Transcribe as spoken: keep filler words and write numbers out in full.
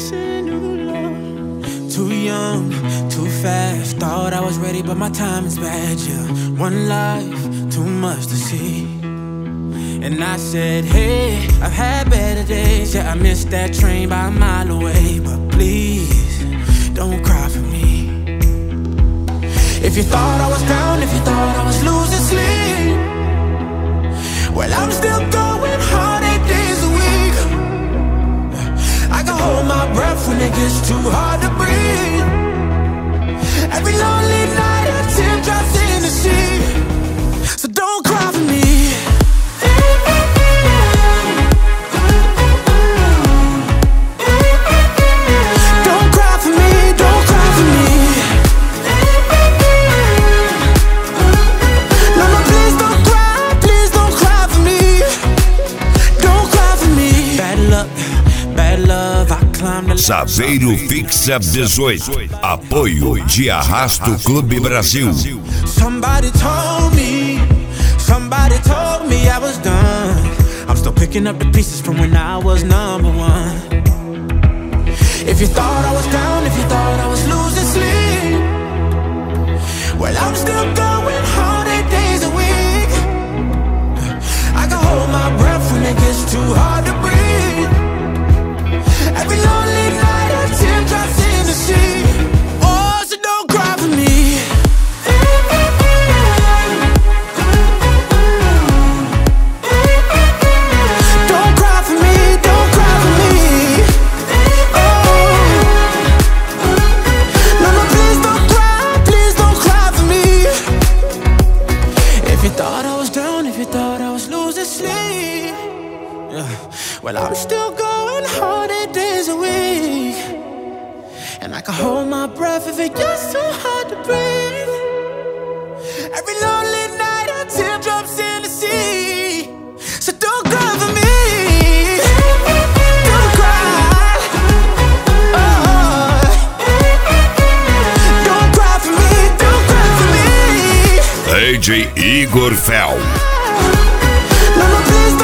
chasing new love. Too young, too fast. Thought I was ready, but my time is bad. Yeah, one life, too much to see. And I said, hey, I've had better days. Yeah, I missed that train by a mile away. But please, don't cry for me. If you thought I was down, if you thought I was losing sleep, well, I'm still going hard eight days a week. I can hold my breath when it gets too hard to breathe. Every lonely night a tear drops in the sea. So don't cry for me. Saveiro Fixa dezoito. Apoio de Arrasto Clube Brasil. Somebody told me, somebody told me I was done. I'm still picking up the pieces from when I was number one. If you thought I was down, if you thought I was losing sleep, well, I'm still going hard eight days a week. I can hold my breath when it gets too hard to breathe. Every lonely night a tear drops in the sea. Oh, so don't cry for me. Don't cry for me, don't cry for me. Oh, no, no, please don't cry, please don't cry for me. If you thought I was down, if you thought I was losing sleep, yeah, well, I'm still going hard eight days a week. And I can hold my breath if it gets too hard to breathe. Every lonely night a tear drops in the sea. So don't cry for me. Don't cry. Oh, don't cry for me, don't cry for me. D J Igor Fel. No, no, please don't.